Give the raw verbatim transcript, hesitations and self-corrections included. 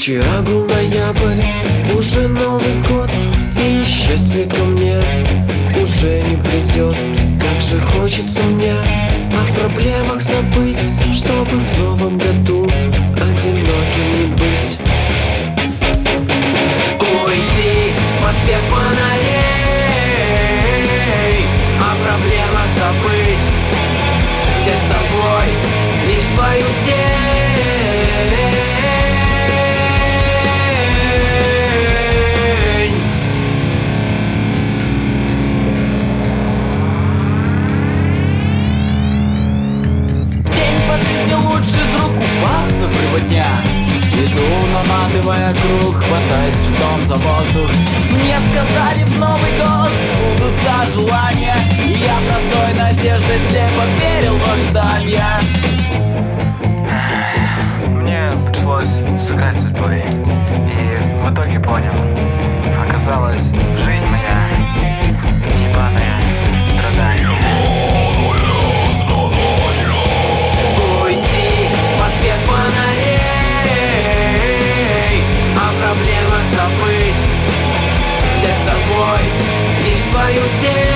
Вчера был ноябрь, уже Новый год, и счастье ко мне уже не придет. Как же хочется мне о проблемах забыть, чтобы в новом году одиноким не быть. Уйти под свет фонарей, о проблемах забыть, взять с собой лишь свою тень. Лучший друг упавшего дня. Иду, наматывая круг, хватаясь в дом за воздух. Мне сказали, в Новый год сбудутся желания, и я простой надеждой слепо верил в ожидания. Мне пришлось сыграть судьбой, и в итоге понял, оказалось, жизнь моя ебаная страдание. Свет фонарей, о проблемах забыть, взять с собой лишь свою тень.